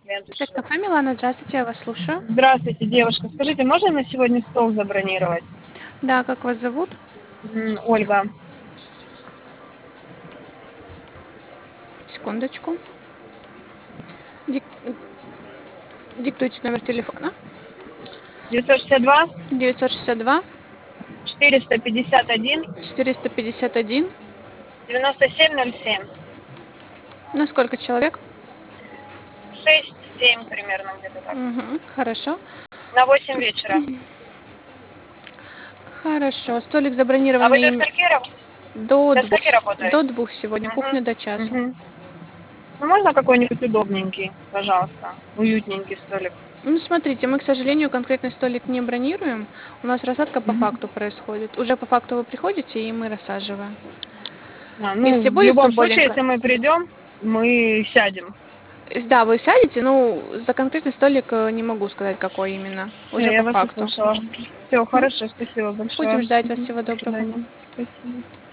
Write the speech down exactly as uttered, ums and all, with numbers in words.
клиенты ждут. Спецкафе Милана, здравствуйте, я вас слушаю. Здравствуйте, девушка. Скажите, можно на сегодня стол забронировать? Да, как вас зовут? М, Ольга. Секундочку. Дик... Диктуйте номер телефона. девятьсот шестьдесят два девятьсот шестьдесят два четыреста пятьдесят один четыреста пятьдесят один. девяносто семь ноль семь. На сколько человек? шесть-семь примерно где-то так. Угу, хорошо. На восемь вечера. Хорошо. Столик А забронирован вы на до имя скольки, раб- до до двух. скольки работаете? До двух сегодня. Кухня до Угу. часу. Угу. Ну, можно какой-нибудь удобненький, пожалуйста, уютненький столик? Ну, смотрите, мы, к сожалению, конкретный столик не бронируем. У нас рассадка по Мгм. факту происходит. Уже по факту вы приходите, и мы рассаживаем. А, ну, Если в будет любом случае, свободненько. если мы придем, мы сядем. Да, вы сядете, ну, за конкретный столик э, не могу сказать, какой именно. Всё, Уже я по вас факту. услышала. Все, Мгм. хорошо, спасибо большое. Будем ждать вас. Мгм. Всего До доброго. свидания. Спасибо.